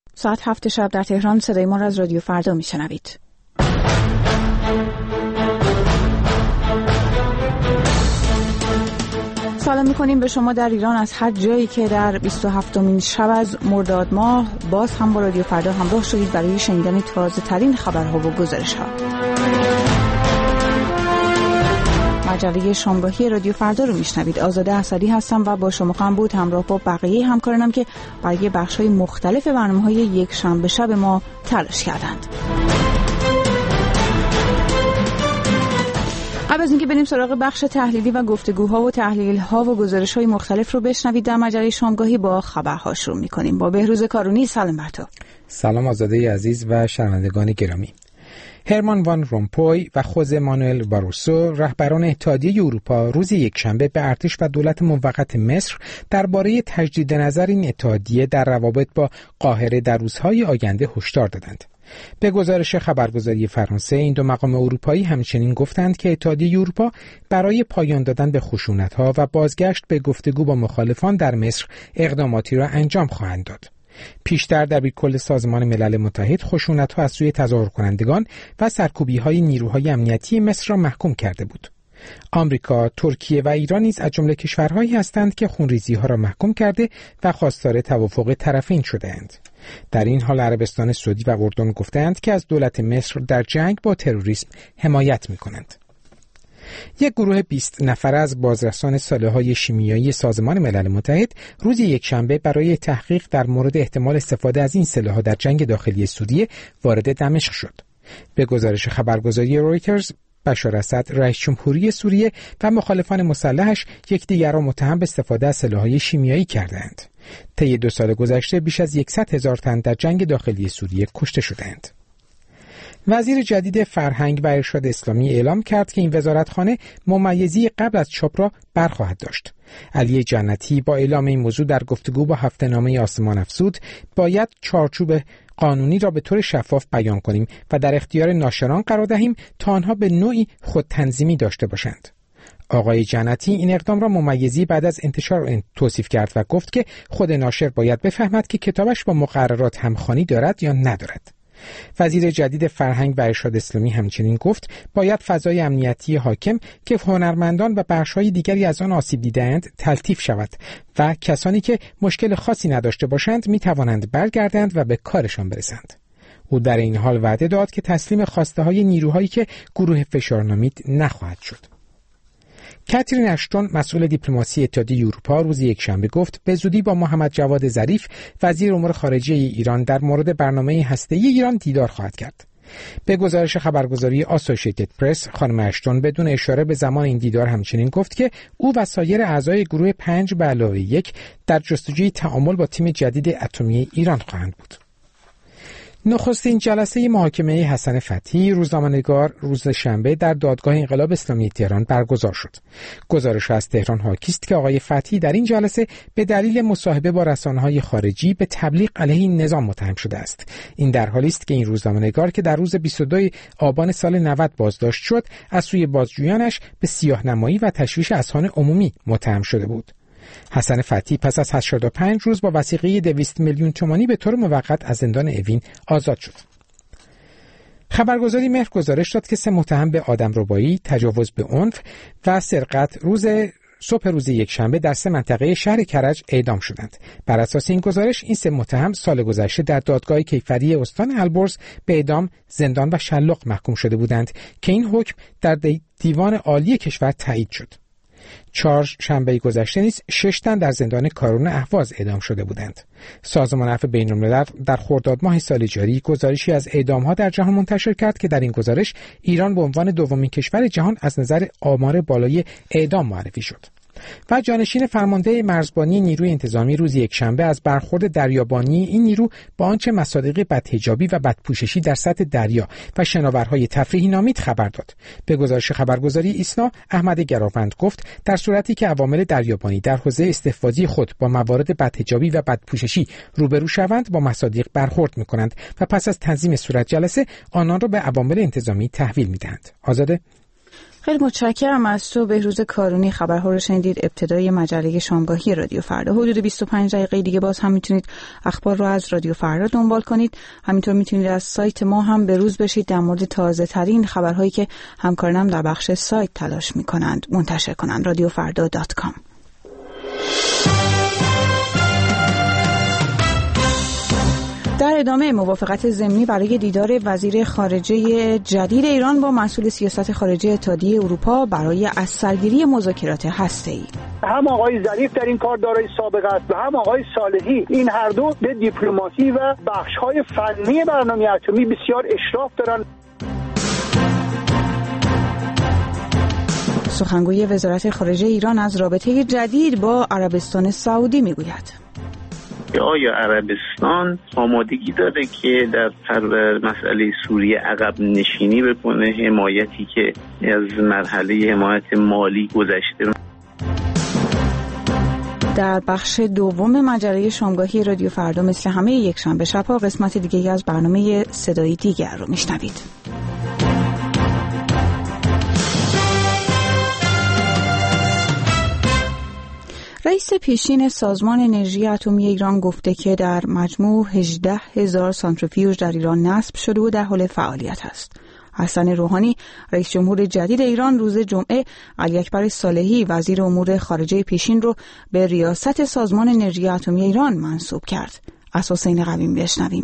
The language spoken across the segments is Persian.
ساعت 7 شب در تهران صدای ما را از رادیو فردا میشنوید. سلام میکنیم به شما در ایران از هر جایی که در 27مین شب از مرداد ماه باز هم با رادیو فردا همراه شدید برای شنیدن تازه ترین خبرها و گزارش ها. مجله شامگاهی رادیو فردا رو میشنوید. آزاده اسدی هستم و با شما خواهم بود همراه با بقیه همکارانم که برای بخش‌های مختلف برنامه‌های یک شنبه شب ما تلاش کردند. قبل از اینکه بریم سراغ بخش تحلیلی و گفتگوها و تحلیل‌ها و گزارش‌های مختلف رو بشنوید، در مجله شامگاهی با خبرها شروع می‌کنیم. با بهروز کارونی. سلام بر تو. سلام آزاده عزیز و شنوندگان گرامی. هرمان وان رومپوی و خوزه مانوئل باروسو رهبران اتحادیه اروپا روز یکشنبه به ارتش و دولت موقت مصر درباره تجدید نظر این اتحادیه در روابط با قاهره در روزهای آینده هشدار دادند. به گزارش خبرگزاری فرانسه، این دو مقام اروپایی همچنین گفتند که اتحادیه اروپا برای پایان دادن به خشونت‌ها و بازگشت به گفتگو با مخالفان در مصر اقداماتی را انجام خواهند داد. پیشتر دبیرکل سازمان ملل متحد خشونت‌ها از سوی تظاهر کنندگان و سرکوبی‌های نیروهای امنیتی مصر را محکوم کرده بود. آمریکا، ترکیه و ایران نیز از جمله کشورهایی هستند که خونریزی‌ها را محکوم کرده و خواستار توافق طرفین شده‌اند. در این حال عربستان سعودی و اردن گفتند که از دولت مصر در جنگ با تروریسم حمایت می‌کنند. یک گروه 20 نفره از بازرسان سلاح‌های شیمیایی سازمان ملل متحد روز یکشنبه برای تحقیق در مورد احتمال استفاده از این سلاح‌ها در جنگ داخلی سوریه وارد دمشق شد. به گزارش خبرگزاری رویترز، بشار اسد رئیس جمهوری سوریه و مخالفان مسلحش یکدیگر را متهم به استفاده از سلاح‌های شیمیایی کردند. طی 2 سال گذشته بیش از 100,000 تن در جنگ داخلی سوریه کشته شدند. وزیر جدید فرهنگ و ارشاد اسلامی اعلام کرد که این وزارتخانه ممیزی قبل از چاپ را برخواهد داشت. علی جنتی با اعلام این موضوع در گفتگو با هفته‌نامه آسمان افزود باید چارچوب قانونی را به طور شفاف بیان کنیم و در اختیار ناشران قرار دهیم تا آنها به نوعی خودتنظیمی داشته باشند. آقای جنتی این اقدام را ممیزی بعد از انتشار توصیف کرد و گفت که خود ناشر باید بفهمد که کتابش با مقررات همخوانی دارد یا ندارد. وزیر جدید فرهنگ و ارشاد اسلامی همچنین گفت باید فضای امنیتی حاکم که هنرمندان و بخش‌های دیگری از آن آسیب دیده‌اند تلطیف شود و کسانی که مشکل خاصی نداشته باشند می توانند برگردند و به کارشان برسند. او در این حال وعده داد که تسلیم خواسته‌های نیروهایی که گروه فشار نامید نخواهد شد. کاترین اشتون مسئول دیپلماسی اتحادیه اروپا روز یکشنبه گفت به زودی با محمد جواد ظریف وزیر امور خارجه ایران در مورد برنامه هسته‌ای ایران دیدار خواهد کرد. به گزارش خبرگزاری آسوشییتد پرس، خانم اشتون بدون اشاره به زمان این دیدار همچنین گفت که او و سایر اعضای گروه 5+1 در جستجوی تعامل با تیم جدید اتمی ایران خواهند بود. نخستین جلسه محاکمه حسن فتحی روزنامه‌نگار روز شنبه در دادگاه انقلاب اسلامی تهران برگزار شد. گزارش از تهران حاکی است که آقای فتحی در این جلسه به دلیل مصاحبه با رسانه‌های خارجی به تبلیغ علیه نظام متهم شده است. این در حالی است که این روزنامه‌نگار که در روز 22 آبان سال 90 بازداشت شد، از سوی بازجویانش به سیاه‌نمایی و تشویش اذهان عمومی متهم شده بود. حسن فتحی پس از 85 روز با وثیقه 200 میلیون تومانی به طور موقت از زندان اوین آزاد شد. خبرگزاری مهر گزارش داد که 3 متهم به آدمربایی، تجاوز به عنف و سرقت صبح روز یکشنبه در 3 منطقه شهر کرج اعدام شدند. بر اساس این گزارش این 3 متهم سال گذشته در دادگاه کیفری استان البرز به اعدام، زندان و شلاق محکوم شده بودند که این حکم در دیوان عالی کشور تایید شد. 4 شنبه گذشته نیز 6 تن در زندان کارون اهواز اعدام شده بودند. سازمان عفو بین‌الملل در خرداد ماه سال جاری گزارشی از اعدام‌ها در جهان منتشر کرد که در این گزارش ایران به عنوان دومین کشور جهان از نظر آمار بالای اعدام معرفی شد. و جانشین فرمانده مرزبانی نیروی انتظامی روز یکشنبه از برخورد دریابانی این نیرو با آنچه مصادیق بدحجابی و بدپوششی در سطح دریا و شناورهای تفریحی نامید خبر داد. به گزارش خبرگزاری ایسنا، احمد گراوند گفت در صورتی که عوامل دریابانی در حوزه استحفاظی خود با موارد بدحجابی و بدپوششی روبرو شوند، با مصادیق برخورد می‌کنند و پس از تنظیم صورت جلسه آنان را به عوامل انتظامی تحویل می‌دهند. آزاده خیلی متشکرم از تو بهروز کارونی. خبرها رو شنیدید، ابتدای مجله شامگاهی رادیو فردا. حدود 25 دقیقه دیگه باز هم میتونید اخبار رو از رادیو فردا دنبال کنید. همینطور میتونید از سایت ما هم به روز بشید، در مورد تازه ترین خبرهایی که همکارانم در بخش سایت تلاش میکنند منتشر کنند. radiofarda.com. در ادامه موافقت ضمنی برای دیدار وزیر خارجه جدید ایران با مسئول سیاست خارجی اتحادیه اروپا برای از سرگیری مذاکرات هسته‌ای. هم آقای ظریف در این کار دارای سابقه است و هم آقای صالحی، این هر دو به دیپلماسی و بخش‌های فنی برنامه اتمی بسیار اشراف دارند. سخنگوی وزارت خارجه ایران از رابطه جدید با عربستان سعودی میگوید. آیا عربستان آمادگی داره که در مسئله سوریه عقب نشینی بکنه، حمایتی که از مرحله حمایت مالی گذشته؟ در بخش دوم مجله شامگاهی رادیو فردا مثل همه یکشنبه شب‌ها قسمت دیگه از برنامه صدای دیگر رو میشنوید. رئیس پیشین سازمان انرژی اتمی ایران گفته که در مجموع 18,000 سانتریفیوژ در ایران نصب شده و در حال فعالیت است. حسن روحانی رئیس جمهور جدید ایران روز جمعه علی اکبر صالحی وزیر امور خارجه پیشین رو به ریاست سازمان انرژی اتمی ایران منصوب کرد. از حسین قویم بشنویم.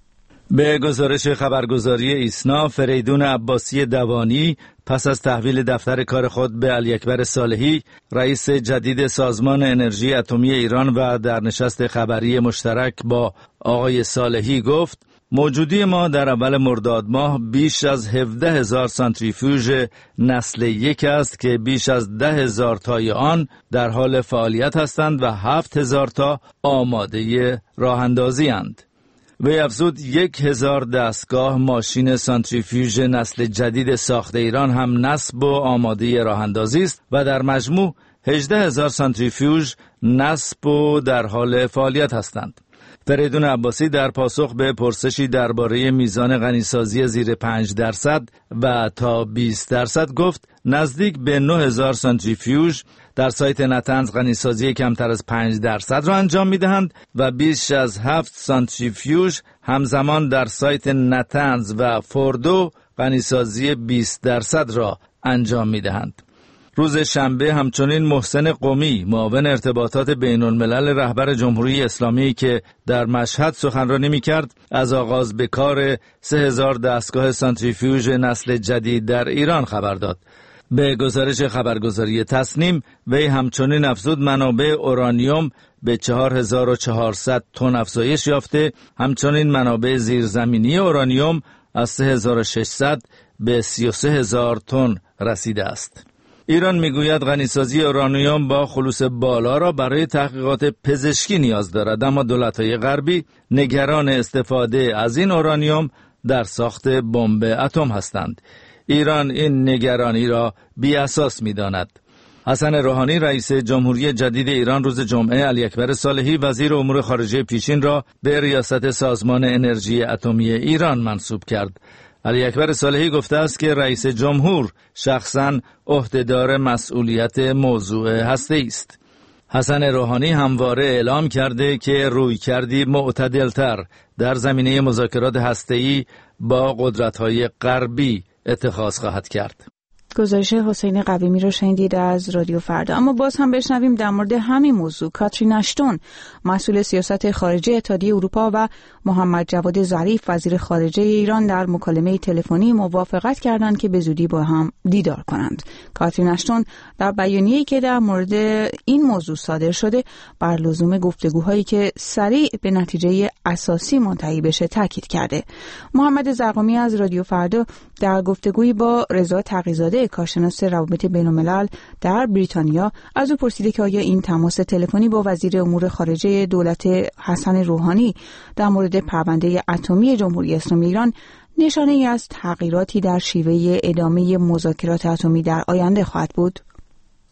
به گزارش خبرگزاری ایسنا، فریدون عباسی دوانی پس از تحویل دفتر کار خود به علی اکبر صالحی رئیس جدید سازمان انرژی اتمی ایران و در نشست خبری مشترک با آقای صالحی گفت: موجودی ما در اول مرداد ماه بیش از 17,000 سانتریفیوژ نسل یک است که بیش از 10,000 تای آن در حال فعالیت هستند و 7,000 تا آماده راه اندازی اند. وی افزود 1,000 دستگاه ماشین سانتریفیوژ نسل جدید ساخت ایران هم نصب و آماده راه اندازی است و در مجموع 18,000 سانتریفیوژ نصب و در حال فعالیت هستند. فریدون عباسی در پاسخ به پرسشی درباره میزان غنیسازی زیر 5% و تا 20% گفت نزدیک به 9,000 سانتریفیوژ در سایت نتنز غنیسازی کمتر از 5% را انجام می‌دهند و بیش از 7 سانتریفیوژ همزمان در سایت نتنز و فوردو غنیسازی 20% را انجام می‌دهند. روز شنبه همچنین محسن قمی معاون ارتباطات بین الملل رهبر جمهوری اسلامی که در مشهد سخنرانی می‌کرد از آغاز به کار 3,000 دستگاه سانتریفیوژ نسل جدید در ایران خبر داد. به گزارش خبرگزاری تصنیم وی همچنین افزود منابع اورانیوم به 4,400 تن افزایش یافته، همچنین منابع زیرزمینی اورانیوم از 3,600 به 33,000 تن رسیده است. ایران میگوید غنیسازی اورانیوم با خلوص بالا را برای تحقیقات پزشکی نیاز دارد، اما دولت‌های غربی نگران استفاده از این اورانیوم در ساخت بمب اتم هستند. ایران این نگرانی را بی اساس می‌داند. حسن روحانی رئیس جمهوری جدید ایران روز جمعه علی اکبر صالحی وزیر امور خارجه پیشین را به ریاست سازمان انرژی اتمی ایران منصوب کرد. علی اکبر صالحی گفته است که رئیس جمهور شخصاً عهدهدار مسئولیت موضوع هسته‌ای است. حسن روحانی همواره اعلام کرده که رویکردی معتدل‌تر در زمینه مذاکرات هسته‌ای با قدرت‌های غربی اتخاذ خواهد کرد. گزارش حسین قویمی رو شنیدید از رادیو فردا. اما باز هم بشنویم در مورد همین موضوع. کاترین اشتون مسئول سیاست خارجی اتحادیه اروپا و محمد جواد ظریف وزیر خارجه ایران در مکالمه تلفنی موافقت کردند که به زودی با هم دیدار کنند. کاترین اشتون در بیانیه‌ای که در مورد این موضوع صادر شده بر لزوم گفتگوهایی که سریع به نتیجه اساسی منتهی بشه تاکید کرده. محمد زرقامی از رادیو فردا در گفتگویی با رضا تقی‌زاده کارشناس روابط بین‌الملل در بریتانیا از او پرسیده که آیا این تماس تلفنی با وزیر امور خارجه دولت حسن روحانی در مورد پرونده اتمی جمهوری اسلامی ایران نشانه‌ای از تغییراتی در شیوه ادامه مذاکرات اتمی در آینده خواهد بود؟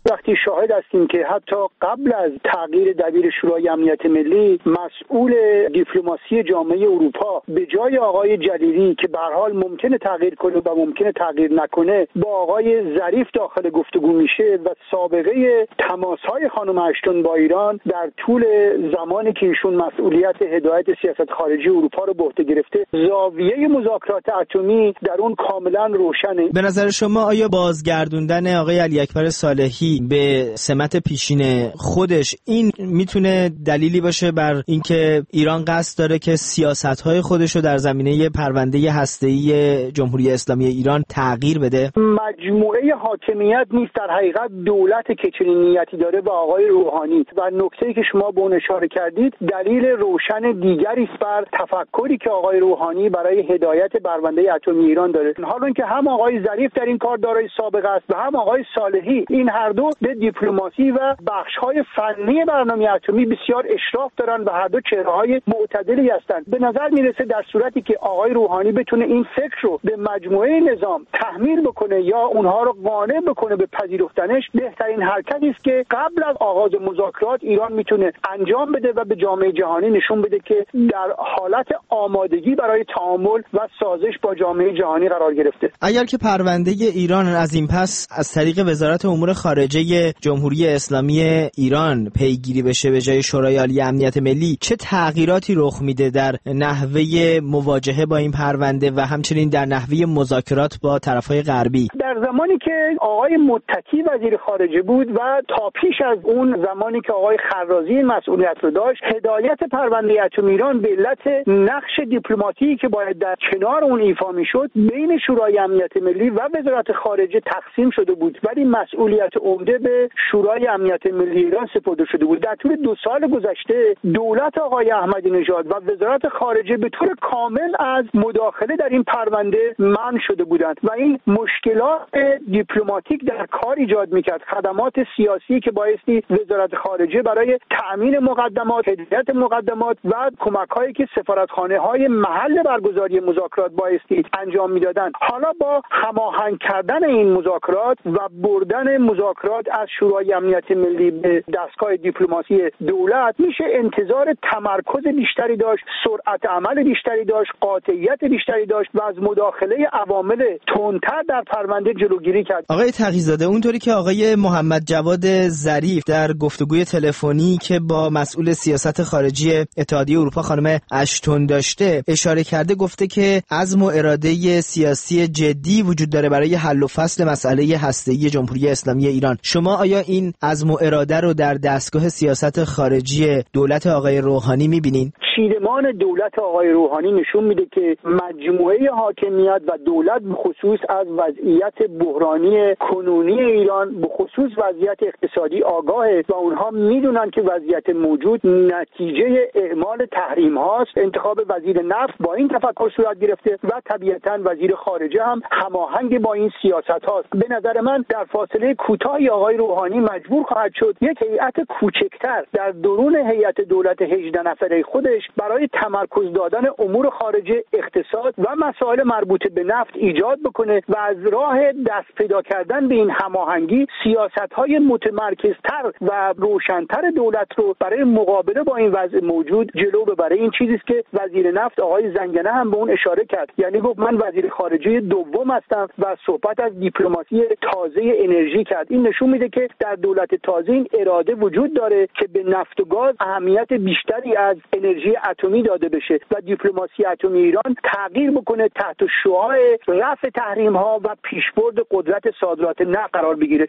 وقتی شاهد هستیم که حتی قبل از تغییر دبیر شورای امنیت ملی، مسئول دیپلماسی جامعه اروپا به جای آقای جلیلی که به هر حال ممکنه تغییر کنه و ممکنه تغییر نکنه، با آقای ظریف داخل گفتگو میشه و سابقه تماس‌های خانم اشتون با ایران در طول زمانی که ایشون مسئولیت هدایت سیاست خارجی اروپا رو به عهده گرفته، زاویه مذاکرات اتمی در اون کاملا روشنه. به نظر شما آیا بازگردوندن آقای علی اکبر صالحی به سمت پیشین خودش این میتونه دلیلی باشه بر اینکه ایران قصد داره که سیاست‌های خودش رو در زمینه پرونده هسته‌ای جمهوری اسلامی ایران تغییر بده؟ مجموعه حاکمیت نیست، در حقیقت دولت که چنین نیتی داره با آقای روحانی. و نکته‌ای که شما به اون اشاره کردید دلیل روشن دیگری است بر تفکری که آقای روحانی برای هدایت پرونده اتمی ایران داره. حالا اینکه هم آقای ظریف در این کار دارای سابقه است و هم آقای صالحی، این هر دو به دیپلماسی و بخش‌های فنی برنامه اتمی بسیار اشراف دارن و هر دو چهره‌های معتدلی هستند. به نظر میرسه در صورتی که آقای روحانی بتونه این فکر رو به مجموعه نظام تحمیل بکنه یا اونها رو قانع بکنه به پذیرفتنش، بهترین حرکتی است که قبل از آغاز مذاکرات ایران میتونه انجام بده و به جامعه جهانی نشون بده که در حالت آمادگی برای تعامل و سازش با جامعه جهانی قرار گرفته. اگر که پرونده ایران از این پس از طریق وزارت امور خارجه جمهوری اسلامی ایران پیگیری بشه به جای شورای عالی امنیت ملی، چه تغییراتی رخ میده در نحوه مواجهه با این پرونده و همچنین در نحوه مذاکرات با طرفهای غربی؟ در زمانی که آقای متکی وزیر خارجه بود و تا پیش از اون زمانی که آقای خرازی مسئولیت رو داشت، هدایت پرونده اتمی ایران به علت نقش دیپلماتیکی که باید در کنار اون ایفا میشد بین شورای امنیت ملی و وزارت خارجه تقسیم شده بود، ولی مسئولیت عمده به شورای امنیت ملی ایران سپرده شده بود. در طول 2 سال گذشته دولت آقای احمدی نژاد و وزارت خارجه به طور کامل از مداخله در این پرونده منع شده بودند و این مشکلات دیپلماتیک در کار ایجاد میکرد. خدمات سیاسی که بایستی وزارت خارجه برای تأمین مقدمات، هدایت مقدمات و کمک‌هایی که سفارتخانه‌های محل برگزاری مذاکرات بایستی انجام میدادند، حالا با هماهنگ کردن این مذاکرات و بردن مذاکرات از شورای امنیت ملی به دستگاه دیپلماسی دولت میشه انتظار تمرکز بیشتری داشت، سرعت عمل بیشتری داشت، قاطعیت بیشتری داشت و از مداخله عوامل تندتر در پرونده جلوگیری کرد. آقای تقی‌زاده، اونطوری که آقای محمد جواد ظریف در گفتگوی تلفنی که با مسئول سیاست خارجی اتحادیه اروپا خانم اشتون داشته اشاره کرده، گفته که عزم و اراده سیاسی جدی وجود داره برای حل و فصل مسئله هسته‌ای جمهوری اسلامی ایران. شما آیا این عزم و اراده رو در دستگاه سیاست خارجی دولت آقای روحانی می‌بینین؟ چیدمان دولت آقای روحانی نشون میده که مجموعه حاکمیت و دولت به خصوص از وضعیت بحرانی کنونی ایران، به خصوص وضعیت اقتصادی آگاهه و اونها میدونن که وضعیت موجود نتیجه اعمال تحریم هاست. انتخاب وزیر نفت با این تفکر صورت گرفته و طبیعتاً وزیر خارجه هم هماهنگ با این سیاست هاست. به نظر من در فاصله کوتاهی آقای روحانی مجبور خواهد شد یک هیئت کوچکتر در درون هیئت دولت 18 نفره خودش برای تمرکز دادن امور خارجه، اقتصاد و مسائل مربوط به نفت ایجاد بکنه و از راه دست پیدا کردن به این هماهنگی سیاست‌های متمرکزتر و روشن‌تر دولت رو برای مقابله با این وضع موجود جلو ببره. این چیزی است که وزیر نفت آقای زنگنه هم به اون اشاره کرد، یعنی گفت من وزیر خارجه دوم هستم و صحبت از دیپلماسی تازه انرژی کرد. این نشون میده که در دولت تازه این اراده وجود داره که به نفت و گاز اهمیت بیشتری از انرژی اتمی داده بشه و دیپلماسی اتمی ایران تغییر بکنه، تحت شعاع رفع تحریم ها و پیشبرد قدرت صادرات نفت قرار بگیره.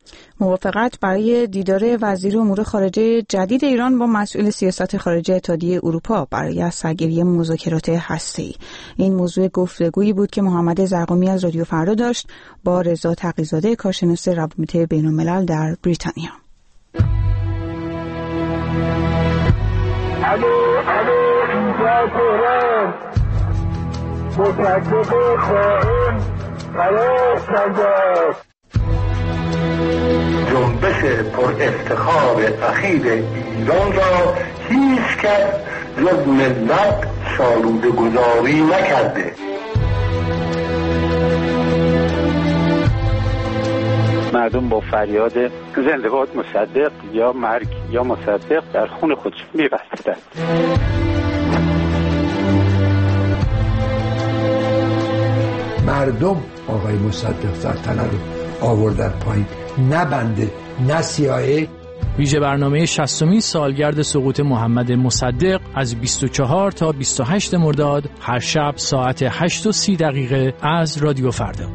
موافقت برای دیدار وزیر امور خارجه جدید ایران با مسئول سیاست خارجه اتحادیه اروپا برای سرگیری مذاکرات هسته‌ای. این موضوع گفتگویی بود که محمد زرقمی از رادیو فردا داشت با رضا تقی‌زاده، کارشناس روابط بین‌الملل در بریتانیا. اینجا تهران، مصدق خائن قرار شده. جنبش پر افتخار اخیر ایران را هیچ کس جز ملت شالوده گذاری نکرده. مردم با فریاد زنده باد مصدق یا مرگ یا مصدق در خون خودشون می‌بستند. مردم آقای مصدق سلطنه رو آوردن پایین، نه بنده نه CIA. ویژه برنامه 60مین سالگرد سقوط محمد مصدق از 24 تا 28 مرداد هر شب ساعت 8:30 از رادیو فردا.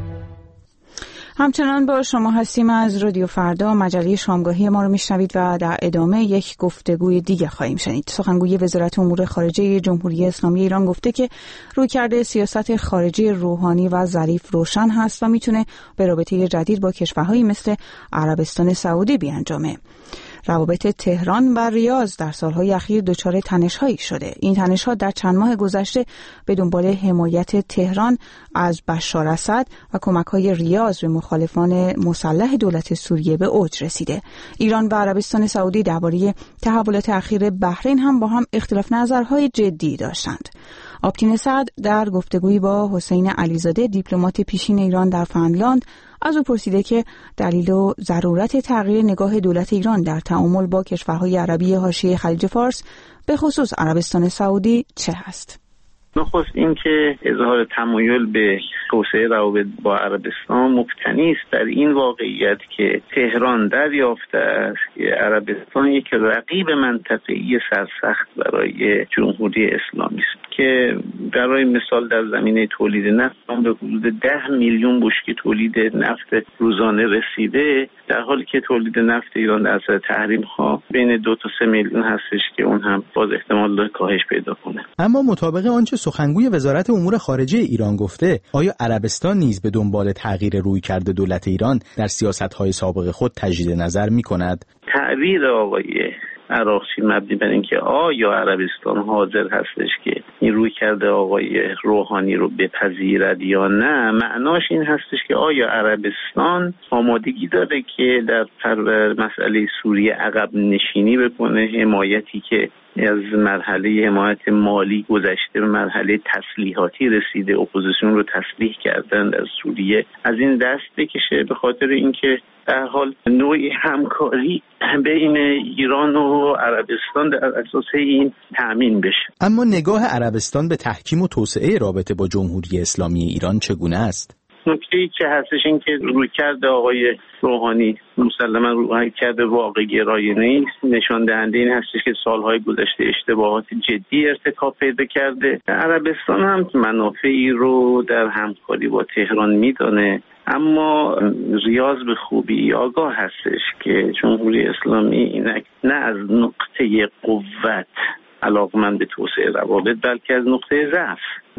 همچنان با شما هستیم از رادیو فردا. مجله شامگاهی ما رو میشنوید و در ادامه یک گفتگوی دیگه خواهیم شنید. سخنگوی وزارت امور خارجه جمهوری اسلامی ایران گفته که رویکرد سیاست خارجی روحانی و ظریف روشن هست و میتونه به رابطه جدید با کشورهایی مثل عربستان سعودی بیانجامه. روابط تهران و ریاض در سالهای اخیر دچار تنش‌هایی شده. این تنش‌ها در چند ماه گذشته به دنبال حمایت تهران از بشار اسد و کمک‌های ریاض به مخالفان مسلح دولت سوریه به اوج رسیده. ایران و عربستان سعودی درباره تحولات اخیر بحرین هم با هم اختلاف نظرهای جدی داشتند. آپتین سعد در گفتگویی با حسین علیزاده دیپلمات پیشین ایران در فنلاند از او پرسیده که دلیل و ضرورت تغییر نگاه دولت ایران در تعامل با کشورهای عربی حاشیه خلیج فارس به خصوص عربستان سعودی چه هست؟ نخست این که اظهار تمایل به توسعه روابط با عربستان مبتنی است در این واقعیت که تهران دریافته است که عربستان یک رقیب منطقه‌ای سرسخت برای جمهوری اسلامی است که برای مثال در زمینه تولید نفت به حدود 10 میلیون بشکه تولید نفت روزانه رسیده، در حالی که تولید نفت ایران در اثر تحریم‌ها بین 2 تا 3 میلیون هستش که اون هم باز احتمال داره کاهش پیدا کنه. اما مطابق آنچه سخنگوی وزارت امور خارجه ایران گفته، آیا عربستان نیز به دنبال تغییر رویکرد دولت ایران در سیاست‌های سابق خود تجدید نظر می‌کند؟ تعبیر آقای عراقچی مبنی بر اینکه آیا عربستان حاضر هستش که این رویکرد آقای روحانی رو بپذیرد یا نه، معناش این هستش که آیا عربستان آمادگی داره که در مسئله سوریه عقب نشینی بکنه، حمایتی که از مرحله حمایت مالی گذشته به مرحله تسلیحاتی رسیده، اپوزیسیون رو تسلیح کردن در سوریه، از این دست بکشه، به خاطر اینکه در حال نوعی همکاری بین ایران و عربستان در اساس این تأمین بشه. اما نگاه عربستان به تحکیم و توسعه رابطه با جمهوری اسلامی ایران چگونه است؟ نکته‌ای که هستش این که رویکرد آقای روحانی مسلماً رویکرد واقع گرایی نیست، نشان دهنده این هستش که سالهای گذشته اشتباهات جدی ارتکاب پیدا کرده. عربستان هم منافعی رو در همکاری با تهران میدانه، اما ریاض به خوبی آگاه هستش که جمهوری اسلامی اینک نه از نقطه قوت علاقمند به توسعه روابط بلکه از نقطه ضعف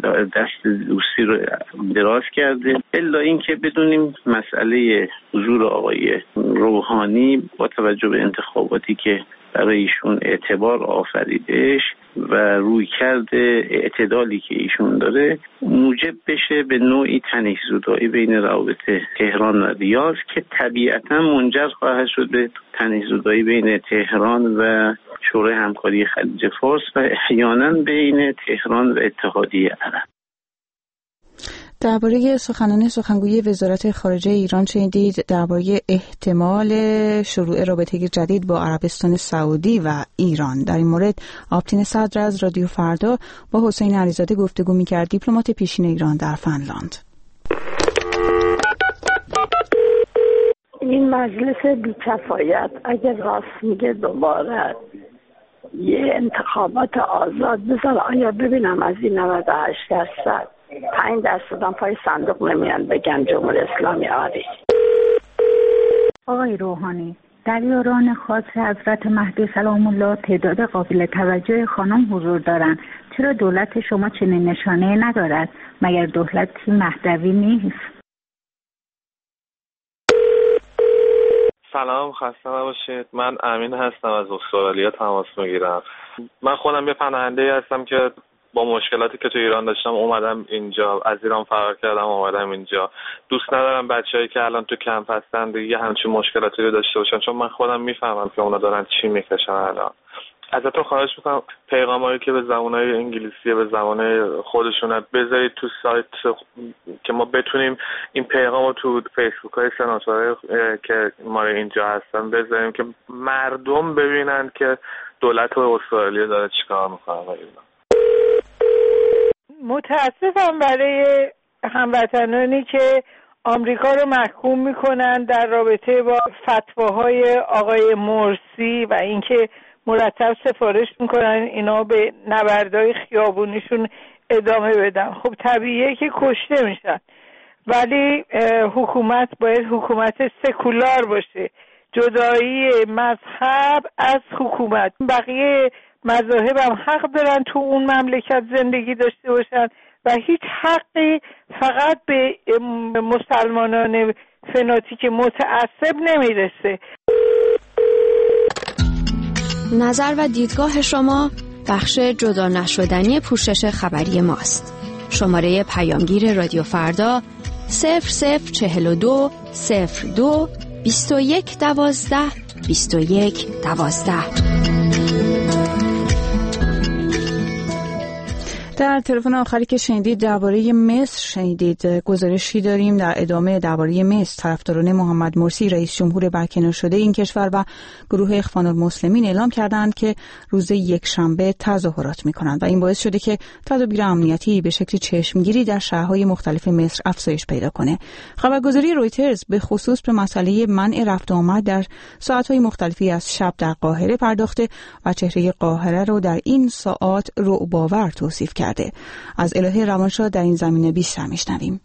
دست دوستی رو دراز کرده. الا اینکه بدونیم مسئله حضور آقای روحانی با توجه به انتخاباتی که برای ایشون اعتبار آفریدش و رویکرد اعتدالی که ایشون داره موجب بشه به نوعی تنش‌زدایی بین روابط تهران و ریاض که طبیعتاً منجر خواهد شد به تنش‌زدایی بین تهران و شورای همکاری خلیج فارس و احیانا بین تهران و اتحادیه عرب. درباره سخنگوی وزارت خارجه ایران شنیدید درباره احتمال شروع رابطه جدید با عربستان سعودی و ایران. در این مورد آپتین صدر از رادیو فردا با حسین علیزاده گفتگو می‌کرد، دیپلمات پیشین ایران در فنلاند. این مجلس بی‌کفایت اگر راست میگه دوباره یه انتخابات آزاد بذار، آیا ببینم از این 98% 5% هم پای صندوق نمیان بگن جمهوری اسلامی آری. آقای روحانی، در یاران خاص حضرت مهدی سلام الله تعداد قابل توجه خانم حضور دارند. چرا دولت شما چنین نشانه ندارد؟ مگر دولتی مهدوی نیست؟ سلام، خسته نباشید. من امین هستم، از استرالیا تماس میگیرم. من خودم یه پناهنده هستم که با مشکلاتی که تو ایران داشتم اومدم اینجا، از ایران فرار کردم اومدم اینجا. دوست ندارم بچه‌ای که الان تو کمپ هستن دیگه همچین مشکلاتی رو داشته باشن، چون من خودم میفهمم که اونا دارن چی میکشن الان. ازتون خواهش میکنم پیغامایی که به زبانهای انگلیسی به زبانهای خودشون بذارید تو سایت که ما بتونیم این پیغام رو تو فیسبوک های سناتورهای که ما اینجا هستن بذاریم که مردم ببینن که دولت استرالیا داره چیکار میکنه. متاسفم برای هموطنانی که آمریکا رو محکوم میکنن در رابطه با فتواهای آقای مرسی و اینکه مرتب سفارش میکنن اینا به نبردهای خیابونیشون ادامه بدن. خب طبیعیه که کشته میشن، ولی حکومت باید حکومت سکولار باشه، جدایی مذهب از حکومت. بقیه مذاهب هم حق دارن تو اون مملکت زندگی داشته باشن و هیچ حقی فقط به مسلمانان فناتیک متعصب نمیرسه. نظر و دیدگاه شما بخش جدا نشدنی پوشش خبری ماست. شماره پیامگیر رادیو فردا 0042 02 21 12 21 12. در تلفن آخری که شنیدید درباره مصر شنیدید. گزارشی داریم در ادامه درباره مصر. طرفداران محمد مرسی رئیس جمهور برکنار شده این کشور و گروه اخوان المسلمین اعلام کردند که روز یکشنبه تظاهرات می‌کنند و این باعث شده که تدابیر امنیتی به شکل چشمگیری در شهرهای مختلف مصر افزایش پیدا کنه. خبرگزاری رویترز به خصوص به مسئله منع رفت و آمد در ساعت‌های مختلفی از شب در قاهره پرداخته و چهره قاهره رو در این ساعات رعب‌آور توصیف کرد. از الهه روانشاه در این زمینه بیشتر میشنویم.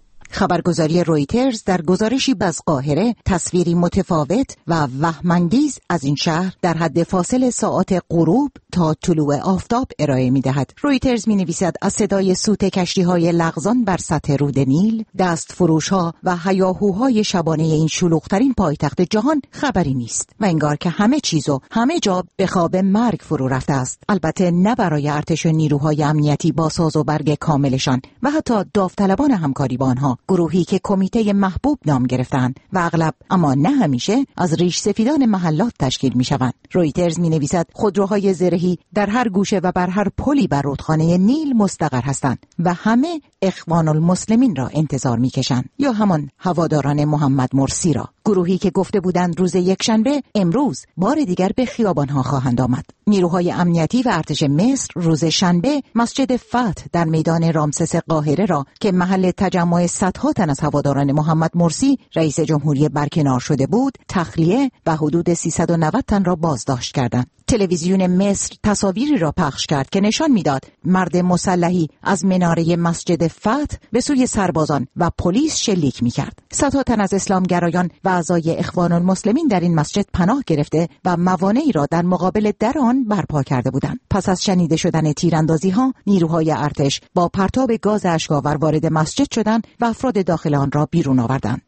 خبرگزاری رویترز در گزارشی از قاهره تصویری متفاوت و وهم‌انگیز از این شهر در حد فاصل ساعات غروب تا طلوع آفتاب ارائه می‌دهد. رویترز می‌نویسد از صدای سوت کشتی‌های لغزان بر سطح رود نیل، دستفروش‌ها و هیاهوهای شبانه این شلوغ‌ترین پایتخت جهان خبری نیست و انگار که همه چیز و همه جا به خواب مرگ فرو رفته است. البته نه برای ارتش و نیروهای امنیتی با ساز و برگ کاملشان و حتی داوطلبان همکاری با آنها، گروهی که کمیته محبوب نام گرفتند و اغلب اما نه همیشه از ریش سفیدان محلات تشکیل می‌شوند. رویترز می‌نویسد خودروهای زرهی در هر گوشه و بر هر پلی بر رودخانه نیل مستقر هستند و همه اخوان المسلمین را انتظار می‌کشند یا همان هواداران محمد مرسی را. گروهی که گفته بودند روز یکشنبه امروز بار دیگر به خیابان‌ها خواهند آمد. نیروهای امنیتی و ارتش مصر روز شنبه مسجد فتح در میدان رامسس قاهره را که محل تجمع صدها تن از هواداران محمد مرسی رئیس جمهوری برکنار شده بود تخلیه و حدود 390 تن را بازداشت کردند. تلویزیون مصر تصاویری را پخش کرد که نشان میداد مرد مسلحی از مناره مسجد فتح به سوی سربازان و پلیس شلیک میکرد. صدها تن از اسلامگرایان و اعضای اخوان المسلمین در این مسجد پناه گرفته و موانعی را در مقابل در آن برپا کرده بودند. پس از شنیده شدن تیراندازی‌ها، نیروهای ارتش با پرتاب گاز اشک‌آور وارد مسجد شدند و افراد داخل آن را بیرون آوردند.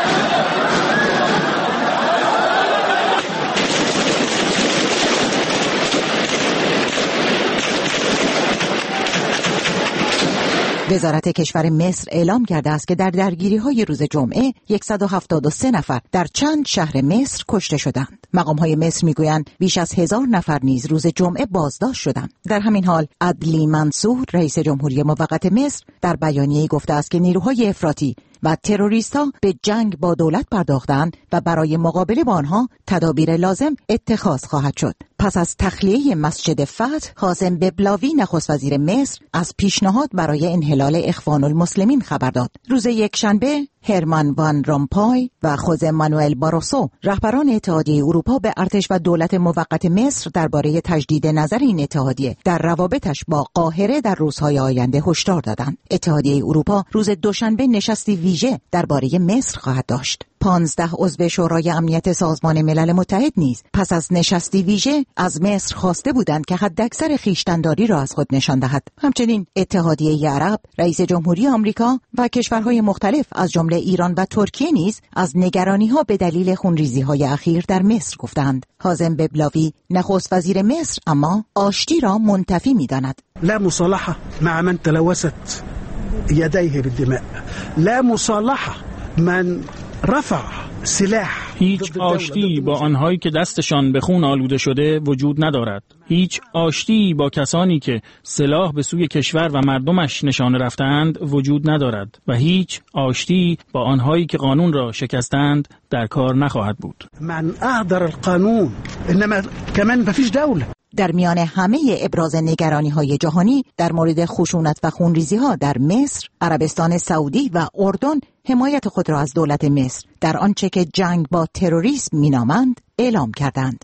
وزارت کشور مصر اعلام کرده است که در درگیری‌های روز جمعه 173 نفر در چند شهر مصر کشته شدند. مقام‌های مصر می‌گویند بیش از 1000 نفر نیز روز جمعه بازداشت شدند. در همین حال عدلی منصور رئیس جمهوری موقت مصر در بیانیه‌ای گفته است که نیروهای افراطی و تروریست‌ها به جنگ با دولت پرداختند و برای مقابله با آنها تدابیر لازم اتخاذ خواهد شد. پس از تخلیه مسجد فتح، حازم ببلاوی نخست وزیر مصر از پیشنهاد برای انحلال اخوان المسلمین خبر داد. روز یکشنبه هرمان وان رومپوی و خوزه مانوئل باروسو رهبران اتحادیه اروپا به ارتش و دولت موقت مصر درباره تجدید نظر این اتحادیه در روابطش با قاهره در روزهای آینده هشدار دادند. اتحادیه اروپا روز دوشنبه نشستی ویژه درباره مصر خواهد داشت. 15 عضو شورای امنیت سازمان ملل متحد نیز پس از نشستی ویژه از مصر خواسته بودند که حداکثر خویشتن‌داری را از خود نشان دهد. همچنین اتحادیه عرب، رئیس جمهوری آمریکا و کشورهای مختلف از جمله ایران و ترکیه نیز از نگرانی‌ها به دلیل خونریزی‌های اخیر در مصر گفتند. حازم ببلاوی نخست وزیر مصر اما آشتی را منتفی می‌داند. لا مصالحه مع من تلوثت يديه بالدماء، لا مصالحه من رفع سلاح هیچ آشتی با آنهایی که دستشان به خون آلوده شده وجود ندارد. هیچ آشتی با کسانی که سلاح به سوی کشور و مردمش نشانه رفتند وجود ندارد و هیچ آشتی با آنهایی که قانون را شکستند در کار نخواهد بود. من اهدر القانون انما كمان مفيش دوله. در میان همه ابراز نگرانی‌های جهانی در مورد خشونت و خونریزی‌ها در مصر، عربستان سعودی و اردن حمایت خود را از دولت مصر در آنچه که جنگ با تروریسم مینامند اعلام کردند.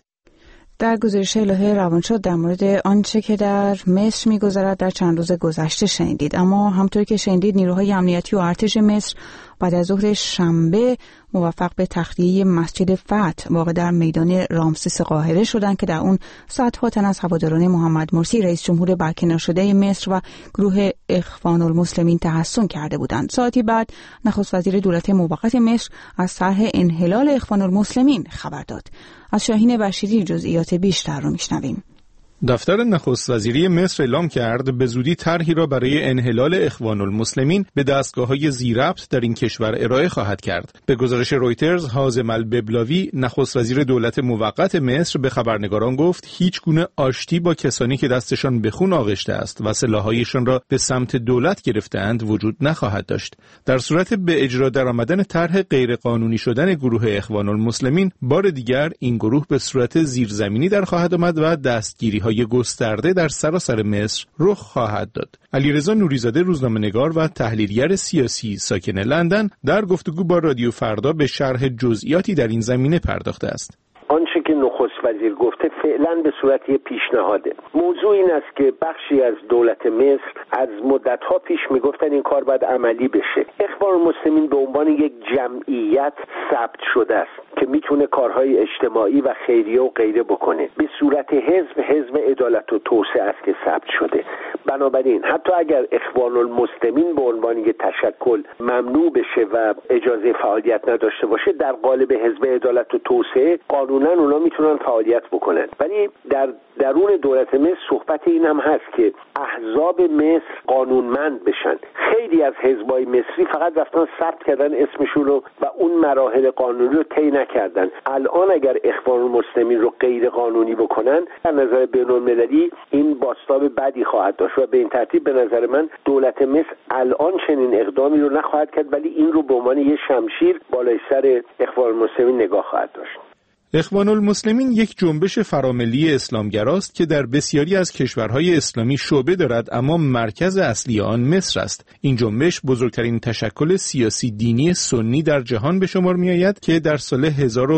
در گزارش الهه روانشاد در مورد آنچه که در مصر می‌گذرد در چند روز گذشته شنیدید. اما همطور که شنیدید نیروهای امنیتی و ارتش مصر بعد از ظهر شنبه موفق به تخلیه مسجد فتح واقع در میدان رامسیس قاهره شدند که در اون صدها تن از هواداران محمد مرسی رئیس جمهور برکنار شده مصر و گروه اخوان المسلمین تحصن کرده بودند. ساعتی بعد نخست وزیر دولت موقت مصر از طرح انحلال اخوان المسلمین خبر داد. از شاهین بشیری جزئیات بیشتر رو میشنویم. دفتر نخست وزیری مصر اعلام کرد به زودی طرحی را برای انحلال اخوان المسلمین به دستگاه‌های ذی‌ربط در این کشور ارائه خواهد کرد. به گزارش رویترز، حازم الببلاوی نخست وزیر دولت موقت مصر به خبرنگاران گفت هیچ گونه آشتی با کسانی که دستشان به خون آغشته است و سلاح‌هایشان را به سمت دولت گرفته‌اند وجود نخواهد داشت. در صورت به اجرا درآمدن طرح غیرقانونی شدن گروه اخوان المسلمین، بار دیگر این گروه به صورت زیرزمینی در خواهد آمد و دستگیری‌های گسترده در سراسر مصر رخ خواهد داد. علیرضا نوریزاده روزنامه‌نگار و تحلیلگر سیاسی ساکن لندن در گفتگو با رادیو فردا به شرح جزئیاتی در این زمینه پرداخته است. آنچه که نخست وزیر گفته فعلا به صورت پیشنهاده. موضوع این است که بخشی از دولت مصر از مدت‌ها پیش میگفتن این کار باید عملی بشه. اخوان المسلمین به عنوان یک جمعیت ثبت شده است که میتونه کارهای اجتماعی و خیریه و غیره بکنه. به صورت حزب عدالت و توسعه است که ثبت شده. بنابراین حتی اگر اخوان المسلمین به عنوان یک تشکل ممنوع بشه و اجازه فعالیت نداشته باشه، در قالب حزب عدالت و توسعه قانونا اونا میتونن فعالیت بکنن. ولی در درون دولت مصر صحبت این هم هست که احزاب مصر قانونمند بشن. خیلی از حزبای مصری فقط رفتن ثبت کردن اسمشون رو و اون مراحل قانونی رو طی نکردن. الان اگر اخوان المسلمین رو غیر قانونی بکنن، در نظر بین‌المللی این بازتاب بدی خواهد داشت و به این ترتیب به نظر من دولت مصر الان چنین اقدامی رو نخواهد کرد، ولی این رو به عنوان یه شمشیر بالای سر اخوان المسلمین نگاه خواهد داشت. اخوان المسلمین یک جنبش فراملی اسلامگراست که در بسیاری از کشورهای اسلامی شعبه دارد، اما مرکز اصلی آن مصر است. این جنبش بزرگترین تشکل سیاسی دینی سنی در جهان به شمار می آید که در سال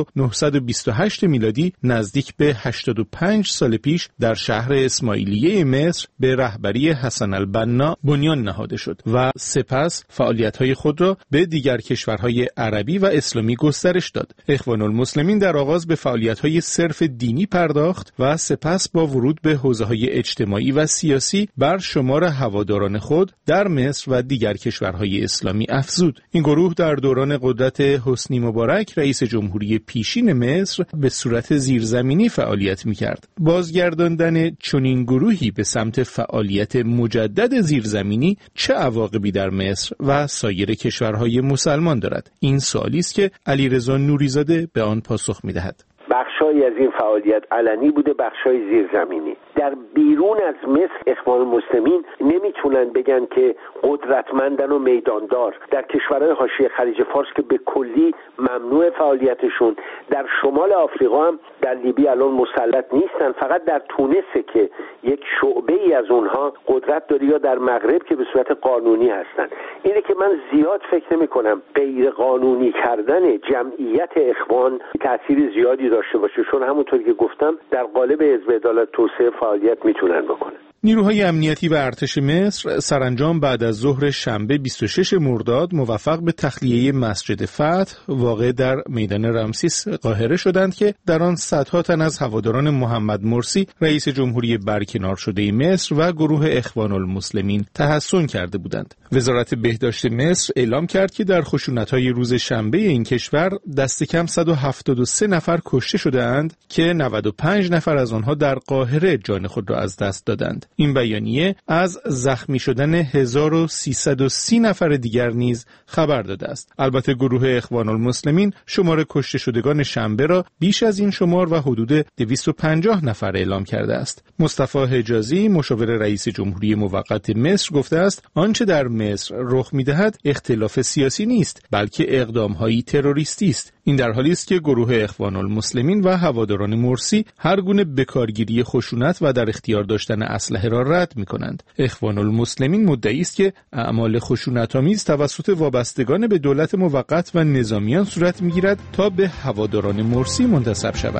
1928 میلادی نزدیک به 85 سال پیش در شهر اسماعیلیه مصر به رهبری حسن البنا بنیان نهاده شد و سپس فعالیت‌های خود را به دیگر کشورهای عربی و اسلامی گسترش داد. اخوان المسلمین در آغاز به فعالیت‌های صرف دینی پرداخت و سپس با ورود به حوزه‌های اجتماعی و سیاسی بر شمار هواداران خود در مصر و دیگر کشورهای اسلامی افزود. این گروه در دوران قدرت حسنی مبارک رئیس جمهوری پیشین مصر به صورت زیرزمینی فعالیت می‌کرد. بازگرداندن چنین گروهی به سمت فعالیت مجدد زیرزمینی چه عواقبی در مصر و سایر کشورهای مسلمان دارد؟ این سوالی است که علیرضا نوریزاده به آن پاسخ می‌دهد. بخشایی از این فعالیت علنی بوده، بخشای زیرزمینی. در بیرون از مصر اخوان المسلمین نمیتونن بگن که قدرتمندن و میداندار. در کشورهای حاشیه خلیج فارس که به کلی ممنوع فعالیتشون، در شمال آفریقا هم در لیبی الان مسلط نیستن، فقط در تونسه که یک شعبه ای از اونها قدرت داره، یا در مغرب که به صورت قانونی هستن. اینه که من زیاد فکر نمی کنم غیر قانونی کردن جمعیت اخوان تأثیر زیادی داشته باشه، چون همونطور که گفتم در قالب حزب عدالت توسعه فعالیت میتونن بکنن. نیروهای امنیتی و ارتش مصر سرانجام بعد از ظهر شنبه 26 مرداد موفق به تخلیه مسجد فتح واقع در میدان رمسیس قاهره شدند که در آن صدها تن از هواداران محمد مرسی رئیس جمهوری برکنار شده مصر و گروه اخوان المسلمین تحصن کرده بودند. وزارت بهداشت مصر اعلام کرد که در خشونت‌های روز شنبه این کشور دست کم 173 نفر کشته شده‌اند که 95 نفر از آنها در قاهره جان خود را از دست دادند. این بیانیه از زخمی شدن 1330 نفر دیگر نیز خبر داده است. البته گروه اخوان المسلمین شمار کشته شدگان شنبه را بیش از این شمار و حدود 250 نفر اعلام کرده است. مصطفی حجازی مشاور رئیس جمهوری موقت مصر گفته است آنچه در مصر رخ می‌دهد اختلاف سیاسی نیست بلکه اقدام‌هایی تروریستی است. این در حالی است که گروه اخوان المسلمین و هواداران مرسی هر گونه بکارگیری خشونت و در اختیار داشتن اسلحه را رد می‌کنند. اخوان المسلمین مدعی است که اعمال خشونت‌آمیز توسط وابستگان به دولت موقت و نظامیان صورت می‌گیرد تا به هواداران مرسی منتسب شود.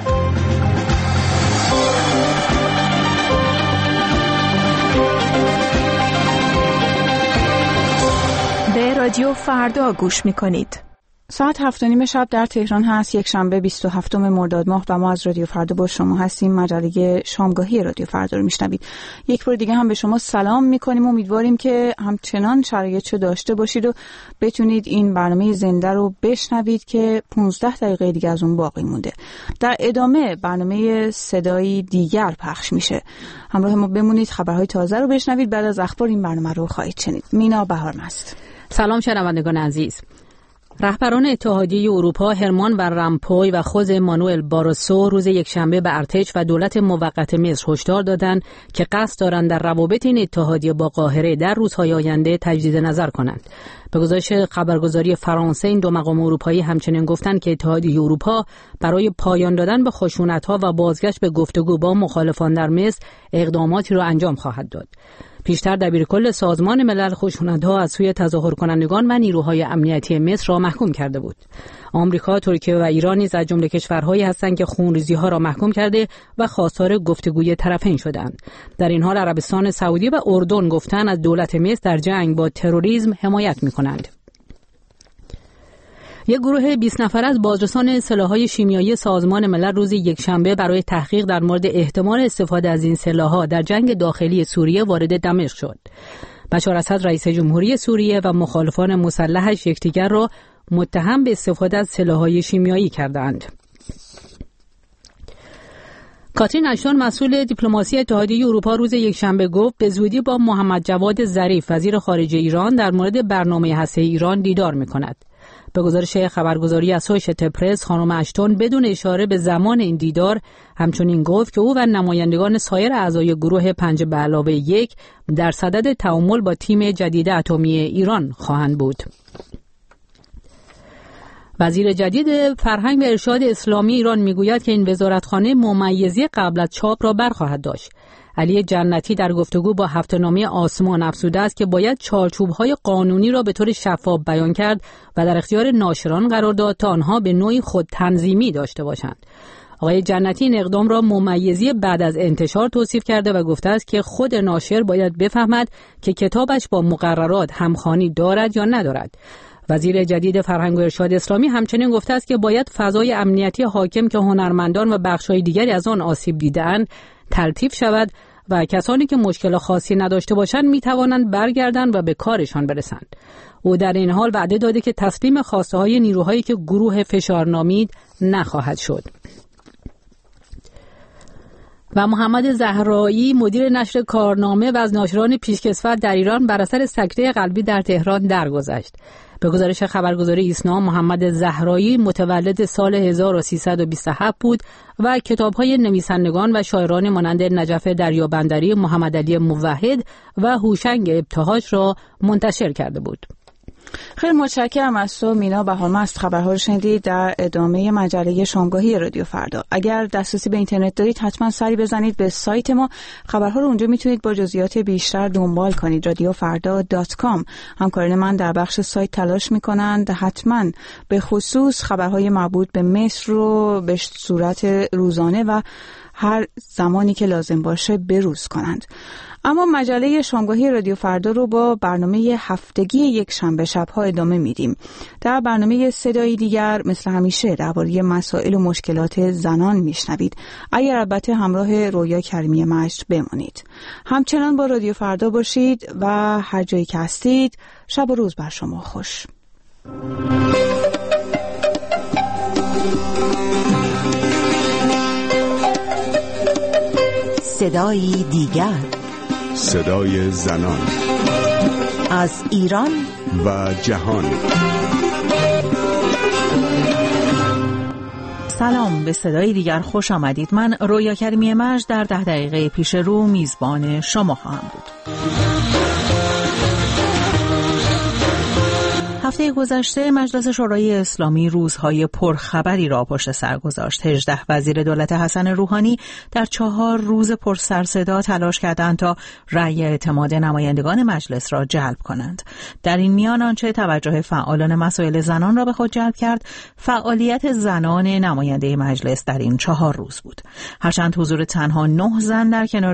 به رادیو فردا گوش می‌کنید. ساعت 7:30 شب در تهران هست، یک شنبه 27 مرداد ماه و ما از رادیو فردا با شما هستیم. مجله شامگاهی رادیو فردا رو میشنوید. یک بار دیگه هم به شما سلام میکنیم. امیدواریم که همچنان شرایطشو داشته باشید و بتونید این برنامه زنده رو بشنوید که 15 دقیقه دیگه از اون باقی مونده. در ادامه برنامه صدایی دیگر پخش میشه. همراه ما بمونید، خبرهای تازه رو بشنوید. بعد از اخبار این برنامه رو خواهید شنید. مینا بهارمست. سلام شنوندگان عزیز. رهبران اتحادیه اروپا هرمان و رامپوی و خوزه مانوئل باروسو روز یکشنبه به ارتش و دولت موقت مصر هشدار دادند که قصد دارند در روابط این اتحادیه با قاهره در روزهای آینده تجدید نظر کنند. به گزارش خبرگزاری فرانسه این دو مقام اروپایی همچنین گفتند که اتحادیه اروپا برای پایان دادن به خشونت‌ها و بازگشت به گفتگو با مخالفان در مصر اقداماتی را انجام خواهد داد. پیشتر دبیرکل سازمان ملل خشونت‌ها از سوی تظاهر کنندگان و نیروهای امنیتی مصر را محکوم کرده بود. آمریکا، ترکیه و ایران نیز از جمله کشورهایی هستند که خونریزی‌ها را محکوم کرده و خواستار گفتگوی طرفین شدند. در این حال عربستان سعودی و اردن گفتند از دولت مصر در جنگ با تروریسم حمایت می‌کنند. یک گروه 20 نفره از بازرسان سلاح‌های شیمیایی سازمان ملل روز یکشنبه برای تحقیق در مورد احتمال استفاده از این سلاح‌ها در جنگ داخلی سوریه وارد دمشق شد. بشار اسد رئیس جمهوری سوریه و مخالفان مسلحش یکدیگر را متهم به استفاده از سلاح‌های شیمیایی کردند. کاترین اشتون مسئول دیپلماسی اتحادیه اروپا روز یکشنبه گفت به زودی با محمد جواد ظریف وزیر خارجه ایران در مورد برنامه هسته‌ای ایران دیدار می‌کند. به گزارش خبرگزاری اسوشییتد پرس، خانم اشتون بدون اشاره به زمان این دیدار همچنین گفت که او و نمایندگان سایر اعضای گروه 5+1 در صدد تعامل با تیم جدید اتمی ایران خواهند بود. وزیر جدید فرهنگ و ارشاد اسلامی ایران میگوید که این وزارتخانه ممیزی قبل از چاپ را برخواهد داشت. علی جنتی در گفتگو با هفته‌نامه آسمان افزوده است که باید چارچوب‌های قانونی را به طور شفاف بیان کرد و در اختیار ناشران قرار داد تا آنها به نوعی خود تنظیمی داشته باشند. آقای جنتی این اقدام را ممیزی بعد از انتشار توصیف کرده و گفته است که خود ناشر باید بفهمد که کتابش با مقررات همخوانی دارد یا ندارد. وزیر جدید فرهنگ و ارشاد اسلامی همچنین گفته است که باید فضای امنیتی حاکم که هنرمندان و بخش‌های دیگری از آن آسیب دیده‌اند تلطیف شود و کسانی که مشکل خاصی نداشته باشند می توانند برگردند و به کارشان برسند. او در این حال وعده داده که تسلیم خواسته های نیروهایی که گروه فشار نامید نخواهد شد. و محمد زهرایی مدیر نشر کارنامه و از ناشران پیشکسوت در ایران بر اثر سکته قلبی در تهران درگذشت. به گزارش خبرگزاری ایسنا، محمد زهرایی متولد سال 1327 بود و کتاب‌های نویسندگان و شاعران مانند نجف دریابندری، محمد علی موحد و هوشنگ ابتهاج را منتشر کرده بود. خیلی متشکرم از تو مینا بهارمست. خبرها رو شنیدید. در ادامه مجله شامگاهی رادیو فردا. اگر دسترسی به اینترنت دارید حتما سری بزنید به سایت ما. خبرها رو اونجا میتونید با جزئیات بیشتر دنبال کنید. radiofarda.com. همکاران من در بخش سایت تلاش میکنند حتما به خصوص خبرهای مربوط به مصر رو به صورت روزانه و هر زمانی که لازم باشه بروز کنند. اما مجله شامگاهی رادیو فردا رو با برنامه هفتگی یک شنبه شب‌ها ادامه میدیم. در برنامه صدایی دیگر مثل همیشه درباره مسائل و مشکلات زنان میشنوید. اگر البته همراه رویا کریمی مجد بمانید. همچنان با رادیو فردا باشید و هر جایی که هستید شب و روز بر شما خوش. صدایی دیگر صدای زنان از ایران و جهان. سلام، به صدای دیگر خوش آمدید. من رویا کریمی مجد در 10 دقیقه پیش رو میزبان شما خواهم بود. هفته گذشته مجلس شورای اسلامی روزهای پرخبری را پشت سر گذاشت. 18 وزیر دولت حسن روحانی در 4 روز پر سر صدا تلاش کردند تا رأی اعتماد نمایندگان مجلس را جلب کنند. در این میان آنچه توجه فعالان مسائل زنان را به خود جلب کرد، فعالیت زنان نماینده مجلس در این 4 روز بود. هرچند حضور تنها 9 زن در کنار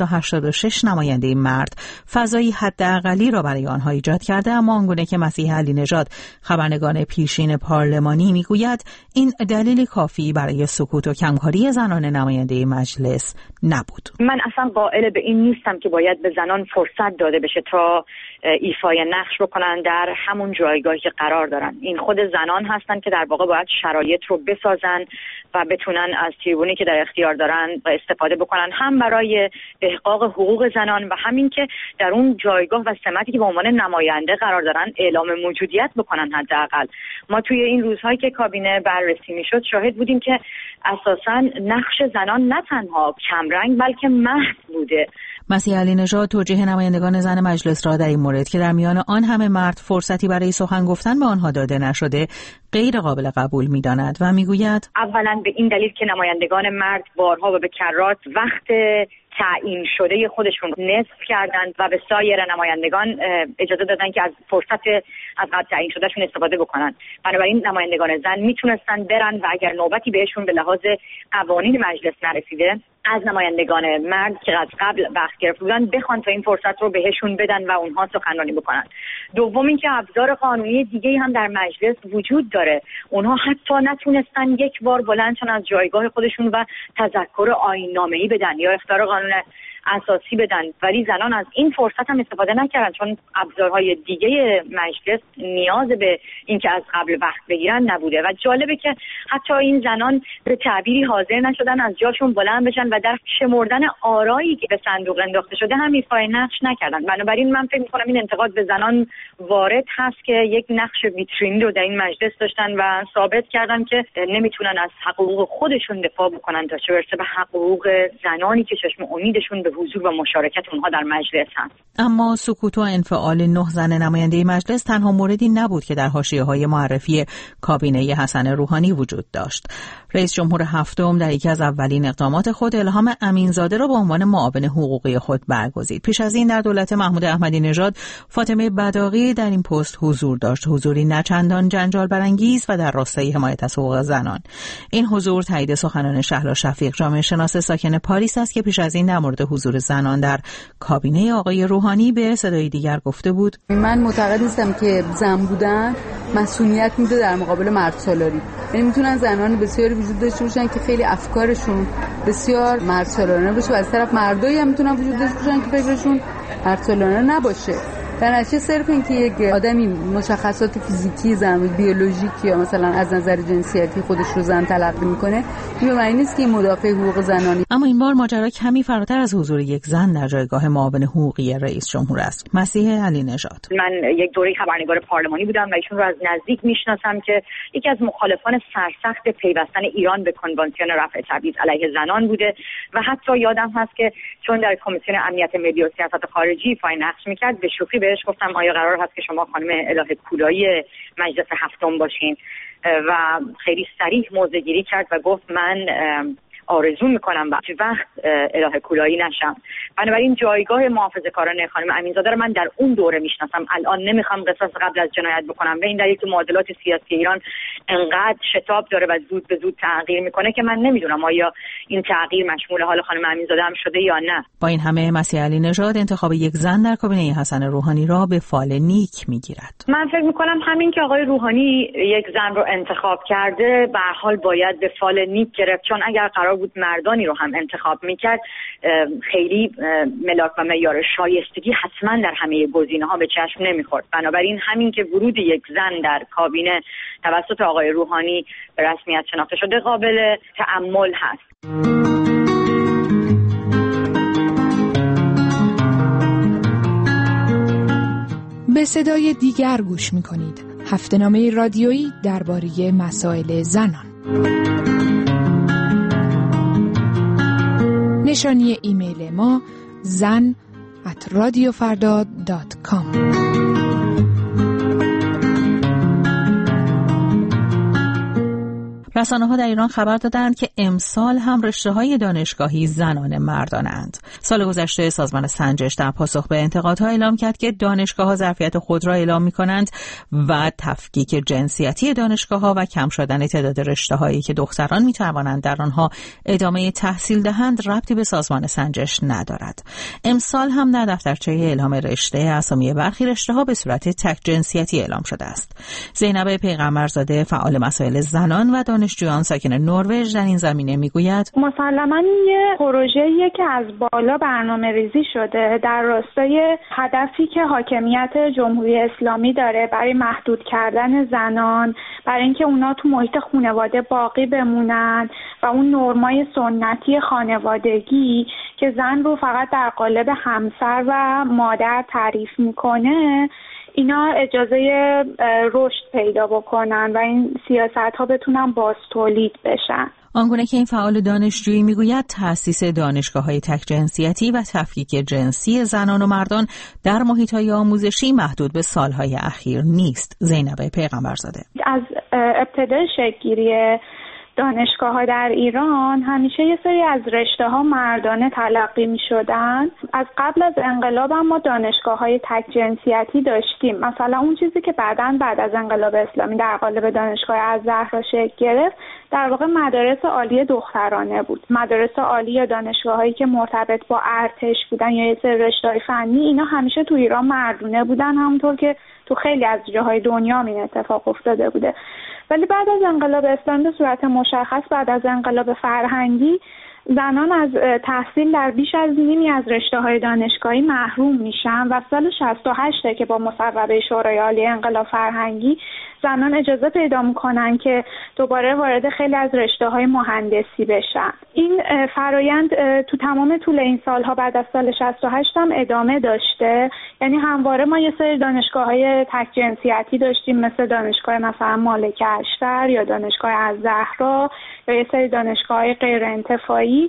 286 نماینده مرد فضایی حداقلی را برای آنها ایجاد کرده، اما آنگونه که مسیح علی نژاد خبرنگار پیشین پارلمانی میگوید این دلیل کافی برای سکوت و کمکاری زنان نماینده مجلس نبود. من اصلا قائل به این نیستم که باید به زنان فرصت داده بشه تا ایفای نقش بکنن در همون جایگاهی که قرار دارن. این خود زنان هستن که در واقع باید شرایط رو بسازن و بتونن از تریبونی که در اختیار دارن و استفاده بکنن، هم برای احقاق حقوق زنان و همین که در اون جایگاه و سمتی که به عنوان نماینده قرار دارن اعلام موجودیت بکنن. حداقل ما توی این روزهایی که کابینه بررسی میشد شاهد بودیم که اساساً نقش زنان نه تنها کمرنگ بلکه محض بوده. مسیح علی نژاد توجیه نمایندگان زن مجلس را در این مورد که در میان آن همه مرد فرصتی برای سخن گفتن به آنها داده نشده غیر قابل قبول می‌داند و میگوید اولا به این دلیل که نمایندگان مرد بارها و به کرات وقت تعیین شده خودشون نصف کردند و به سایر نمایندگان اجازه دادن که از فرصت از قبل تعیین شدهشون استفاده بکنن. بنابراین نمایندگان زن میتونستن برن و اگر نوبتی بهشون به لحاظ قوانین مجلس نرسیده از نمایندگان مرد که از قبل وقت گرفته بودن بخوان تا این فرصت رو بهشون بدن و اونها سخنرانی بکنن. دوم اینکه ابزار قانونی دیگه هم در مجلس وجود داره. اونها حتی نتونستن یک بار بلند شن از جایگاه خودشون و تذکر آیین‌نامه‌ای بدن یا اختیار قانون اساسی بدن، ولی زنان از این فرصت هم استفاده نکردن چون ابزارهای دیگه مجلس نیاز به اینکه از قبل وقت بگیرن نبوده. و جالبه که حتی این زنان به تعبیری حاضر نشدن از جاشون بلند بشن و در شمردن آرایی که به صندوق انداخته شده هم ایفای نقش نکردن. بنابراین من فکر می‌کنم این انتقاد به زنان وارد هست که یک نقش ویترینی رو در این مجلس داشتن و ثابت کردن که نمیتونن از حقوق خودشون دفاع بکنن تا چه برسه به حقوق زنانی که چشم امیدشون به حضور و مشارکت اونها در مجلس هست. اما سکوت و انفعال 9 زن نماینده مجلس تنها موردی نبود که در حاشیه‌های معرفی کابینه حسن روحانی وجود داشت. رئیس جمهور هفتم در یکی از اولین اقدامات خود الهام امینزاده را به عنوان معاون حقوقی خود برگزید. پیش از این در دولت محمود احمدی نژاد فاطمه بداغی در این پست حضور داشت، حضوری نه چندان جنجال برانگیز و در راستای حمایت از حقوق زنان. این حضور تایید سخنان شهلا شفیق، جامعه شناس ساکن پاریس است که پیش از این در مورد حضور زنان در کابینه آقای روحانی به صدای دیگر گفته بود: من معتقد نیستم که زن بودن مسئولیت میده در مقابل مرد سالاری. یعنی میتونن زنان بسیاری وجود داشته باشن که خیلی افکارشون بسیار مرد سالارانه باشه و از طرف مردایی هم میتونن وجود داشته باشن که فکرشون مرد سالارانه نباشه. در نتیجه صرف این که یک آدمی مشخصات فیزیکی زن بیولوژیک یا مثلا از نظر جنسیتی خودش رو زن تلقی میکنه این به معنی نیست که مدافع حقوق زنانی. اما این بار ماجرا کمی فراتر از حضور یک زن در جایگاه معاون حقوقی رئیس جمهور است. مسیح علی نژاد: من یک دوره خبرنگار پارلمانی بودم و ایشون رو از نزدیک میشناسم که یکی از مخالفان سرسخت پیوستن ایران به کنوانسیون رفع تبعیض علیه زنان بوده و حتی یادم هست که چون در کمیسیون امنیت ملی و سیاست خارجی فای نقش میکرد به شوخی بهش گفتم آیا قرار هست که شما خانم الهه کولایی مجلس هفتم باشین و خیلی صریح موضع‌گیری کرد و گفت من آرزو میکنم وقت الهه کولایی نشم. بنابراین جایگاه محافظه‌کاران خانم امینزاده رو من در اون دوره میشناسم. الان نمیخوام قصاص قبل از جنایت بکنم به این دلیل که معادلات سیاسی ایران انقدر شتاب داره و زود به زود تغییر میکنه که من نمیدونم آیا این تغییر مشمول حال خانم امینزاده هم شده یا نه. با این همه مسیح علی نژاد انتخاب یک زن در کابینه حسن روحانی را به فال نیک میگیرد. من فکر میکنم همین که آقای روحانی یک زن رو انتخاب کرده به هر حال باید به فال نیک گرفت، چون اگر قرار بود مردانی رو هم انتخاب میکرد خیلی ملاک و معیار شایستگی حتما در همه گزینه‌ها به چشم نمیخورد. بنابراین همین که ورود یک زن در کابینه توسط آقای روحانی به رسمیت شناخته شده قابل تأمل هست. به صدای دیگر گوش می‌کنید. هفته‌نامه رادیویی درباره مسائل زنان. نشانی ایمیل ما zan@radiofarda.com. رسانه‌ها در ایران خبر دادند که امسال هم رشته‌های دانشگاهی زنان مردانند. سال گذشته سازمان سنجش در پاسخ به انتقادها اعلام کرد که دانشگاه‌ها ظرفیت خود را اعلام می‌کنند و تفکیک جنسیتی دانشگاه‌ها و کم شدن تعداد رشته‌هایی که دختران می‌توانند در آنها ادامه تحصیل دهند ربطی به سازمان سنجش ندارد. امسال هم در دفترچه اعلام رشته اسامی برخی رشته‌ها به صورت تک جنسیتی اعلام شده است. زینب پیغمبرزاده فعال مسائل زنان و دانشجویان ساکن نروژ در این زمینه میگوید مسلماً یه پروژه‌ایه که از بالا برنامه‌ریزی شده در راستای هدفی که حاکمیت جمهوری اسلامی داره برای محدود کردن زنان، برای اینکه اونا تو محیط خانواده باقی بمونن و اون نرمای سنتی خانوادگی که زن رو فقط در قالب همسر و مادر تعریف میکنه اینا اجازه رشد پیدا بکنن و این سیاست‌ها بتونن باز تولید بشن. آنگونه که این فعال دانشجویی میگوید تأسیس دانشگاه‌های تک جنسیتی و تفکیک جنسی زنان و مردان در محیط‌های آموزشی محدود به سالهای اخیر نیست. زینب پیغمبرزاده از ابتدای شکل‌گیری دانشگاه‌ها در ایران همیشه یه سری از رشته‌ها مردانه تلقی می‌شدن. از قبل از انقلاب هم ما دانشگاه‌های تک جنسیتی داشتیم. مثلا اون چیزی که بعد از انقلاب اسلامی در قالب دانشگاه الزهرا شکل گرفت در واقع مدارس عالی دخترانه بود. مدارس عالی یا دانشگاه‌هایی که مرتبط با ارتش بودن یا یه سری رشته‌های فنی اینا همیشه تو ایران مردونه بودن، همونطور که تو خیلی از جاهای دنیا این اتفاق افتاده بوده. ولی بعد از انقلاب اسلامی به صورت مشخص بعد از انقلاب فرهنگی زنان از تحصیل در بیش از نیمی از رشته‌های دانشگاهی محروم میشن و سال 68 که با مصوبه شورای عالی انقلاب فرهنگی زنان اجازه پیدا میکنن که دوباره وارد خیلی از رشته‌های مهندسی بشن. این فرایند تو تمام طول این سالها بعد از سال 68 هم ادامه داشته، یعنی همواره ما یه سری دانشگاه‌های تک جنسیتی داشتیم مثل دانشگاه مثلا مالکه اشتر یا دانشگاه الزهرا یا یه سری دانشگاه‌های غیر انتفاعی.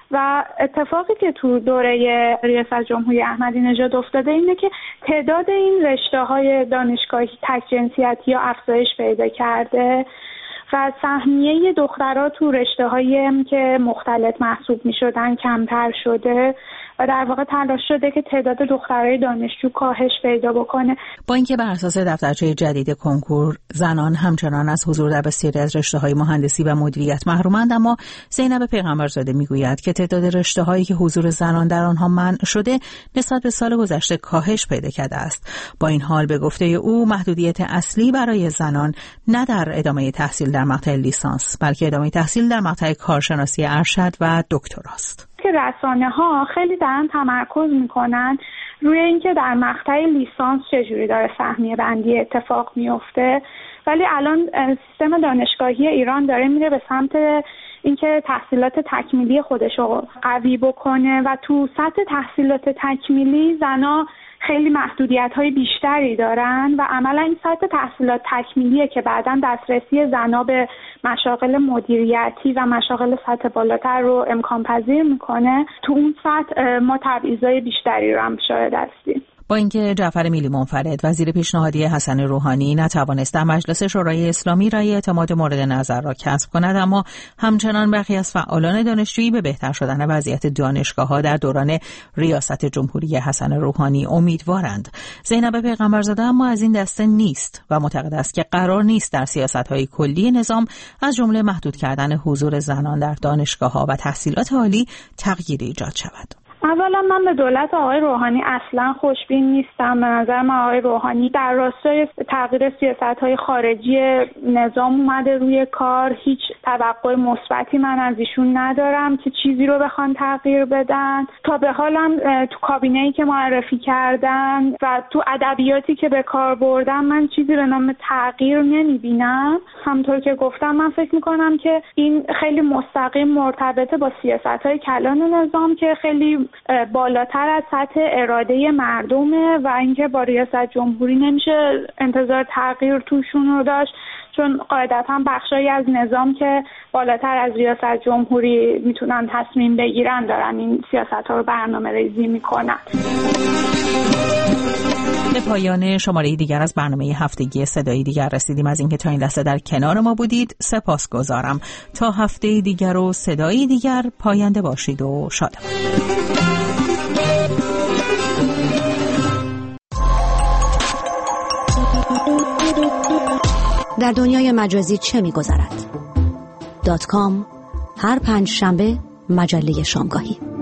و اتفاقی که تو دوره ریاست جمهوری احمدی نژاد افتاده اینه که تعداد این رشته‌های دانشگاهی تک جنسیتی ها افزایش پیدا کرده و سهمیه دخترها تو رشته‌هایی که مختلط محسوب می‌شدن کمتر شده و در واقع تلاش شده که تعداد دخترای دانشجو کاهش پیدا بکنه. با اینکه بر اساس دفترچه جدید کنکور زنان همچنان از حضور در بسیاری از رشته‌های مهندسی و مدیریت محرومند، اما زینب پیغمبرزاده میگوید که تعداد رشته‌هایی که حضور زنان در آنها منع شده نسبت به سال گذشته کاهش پیدا کرده است. با این حال به گفته او محدودیت اصلی برای زنان نه در ادامه تحصیل در مقطع لیسانس بلکه ادامه تحصیل در مقطع کارشناسی ارشد و دکتراست. که رسانه‌ها خیلی دارن تمرکز میکنن روی اینکه در مقطع لیسانس چجوری داره سهمیه بندی اتفاق میفته، ولی الان سیستم دانشگاهی ایران داره میره به سمت اینکه تحصیلات تکمیلی خودش رو قوی بکنه و تو سطح تحصیلات تکمیلی زنا خیلی محدودیت‌های بیشتری دارن و عملا این سطح تحصیلات تکمیلیه که بعداً دسترسی زنا به مشاغل مدیریتی و مشاغل سطح بالاتر رو امکان پذیر میکنه. تو اون سطح ما تبعیض‌های بیشتری رو هم شاهد هستیم. با اینکه جعفر میلی منفرد وزیر پیشنهادی حسن روحانی نتوانست در مجلس شورای اسلامی رأی اعتماد مورد نظر را کسب کند، اما همچنان برخی از فعالان دانشجویی به بهتر شدن وضعیت دانشگاه‌ها در دوران ریاست جمهوری حسن روحانی امیدوارند. زینب پیغمبرزاده اما از این دسته نیست و معتقد است که قرار نیست در سیاست‌های کلی نظام از جمله محدود کردن حضور زنان در دانشگاه‌ها و تحصیلات عالی تغییری ایجاد شود. اولا من به دولت آقای روحانی اصلا خوشبین نیستم. به نظر من آقای روحانی در راستای تغییر سیاست‌های خارجی نظام اومده روی کار. هیچ توقع مثبتی من از ایشون ندارم که چیزی رو بخوان تغییر بدن. تا به حالم تو کابینه‌ای که معرفی کردن و تو ادبیاتی که به کار بردن من چیزی به نام تغییر نمی‌بینم. همونطور که گفتم من فکر می‌کنم که این خیلی مستقیم مرتبطه با سیاست‌های کلان نظام که خیلی بالاتر از سطح اراده مردمه و اینکه با ریاست جمهوری نمیشه انتظار تغییر توشون رو داشت، چون قاعدتا بخشایی از نظام که بالاتر از ریاست جمهوری میتونن تصمیم بگیرن دارن این سیاست‌ها رو برنامه‌ریزی میکنن. به پایان شماره دیگر از برنامه هفتگی صدای دیگر رسیدیم. از اینکه تا این لحظه در کنار ما بودید سپاسگزارم. تا هفته دیگر و صدای دیگر، پاینده باشید و شاد. در دنیای مجازی چه می‌گذرد؟ .com هر 5 شنبه مجله شامگاهی.